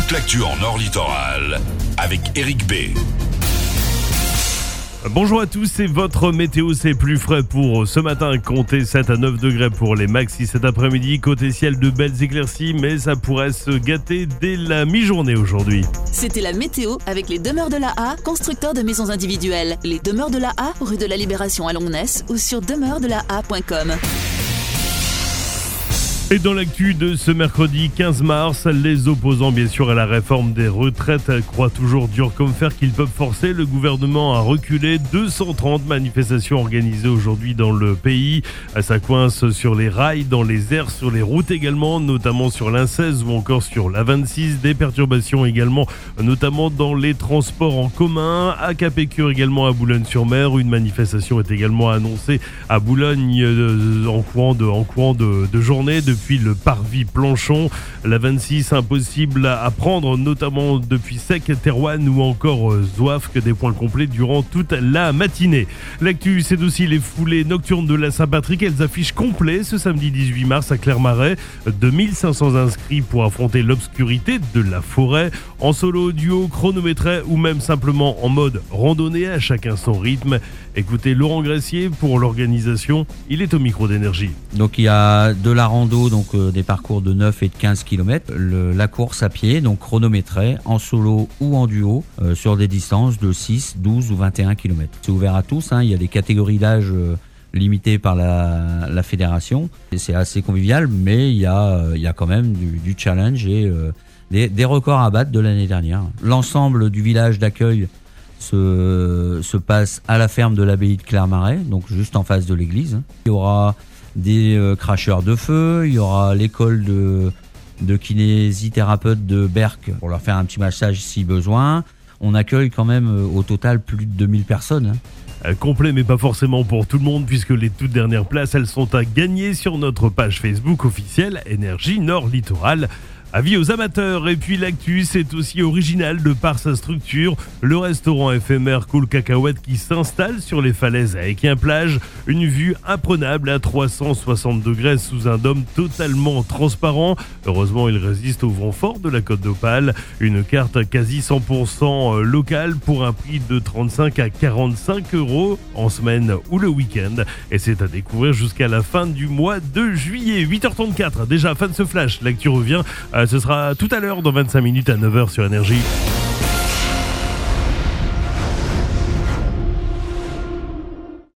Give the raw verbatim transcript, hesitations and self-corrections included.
toute l'actu en Nord Littoral avec Eric B. Bonjour à tous, c'est votre météo, c'est plus frais pour ce matin, comptez sept à neuf degrés pour les maxis cet après-midi, côté ciel de belles éclaircies, mais ça pourrait se gâter dès la mi-journée aujourd'hui. C'était la météo avec les Demeures de la A, constructeurs de maisons individuelles. Les Demeures de la A, rue de la Libération à Longnes ou sur demeures de la a point com. Et dans l'actu de ce mercredi quinze mars, les opposants bien sûr à la réforme des retraites croient toujours dur comme fer qu'ils peuvent forcer le gouvernement à reculer. deux cent trente manifestations organisées aujourd'hui dans le pays. Ça coince sur les rails, dans les airs, sur les routes également, notamment sur l'A seize ou encore sur l'A vingt-six. Des perturbations également, notamment dans les transports en commun. À Capécure également à Boulogne-sur-Mer. Une manifestation est également annoncée à Boulogne euh, en courant de, en courant de, de journée. De Depuis le parvis Planchon, la vingt-six impossible à prendre, notamment depuis Sec, Terouanne ou encore Zouaf, que des points complets durant toute la matinée. L'actu, c'est aussi les foulées nocturnes de la Saint-Patrick. Elles affichent complet ce samedi dix-huit mars à Clermarais. deux mille cinq cents inscrits pour affronter l'obscurité de la forêt. En solo, duo, chronométré ou même simplement en mode randonnée, à chacun son rythme. Écoutez Laurent Gracier pour l'organisation. Il est au micro d'Énergie. Donc il y a de la rando, donc euh, des parcours de neuf et de quinze kilomètres, le, la course à pied, donc chronométrée, en solo ou en duo, euh, sur des distances de six, douze ou vingt et un kilomètres. C'est ouvert à tous, hein, il y a des catégories d'âge euh, limitées par la, la fédération. Et c'est assez convivial, mais il y a, euh, il y a quand même du, du challenge et euh, des, des records à battre de l'année dernière. L'ensemble du village d'accueil se, se passe à la ferme de l'abbaye de Clermarais, donc juste en face de l'église. Il y aura des euh, cracheurs de feu, il y aura l'école de, de kinésithérapeute de Berck pour leur faire un petit massage si besoin. On accueille quand même euh, au total plus de deux mille personnes. Hein. Complet mais pas forcément pour tout le monde, puisque les toutes dernières places elles sont à gagner sur notre page Facebook officielle Énergie Nord Littoral. Avis aux amateurs. Et puis l'actu, c'est aussi original de par sa structure. Le restaurant éphémère Cool Cacahuète qui s'installe sur les falaises à Équin-Plage. Une vue imprenable à trois cent soixante degrés sous un dôme totalement transparent. Heureusement, il résiste au vent fort de la Côte d'Opale. Une carte quasi cent pour cent locale pour un prix de trente-cinq à quarante-cinq euros en semaine ou le week-end. Et c'est à découvrir jusqu'à la fin du mois de juillet. huit heures trente-quatre, déjà fin de ce flash. L'actu revient. Ce sera tout à l'heure dans vingt-cinq minutes à neuf heures sur Énergie.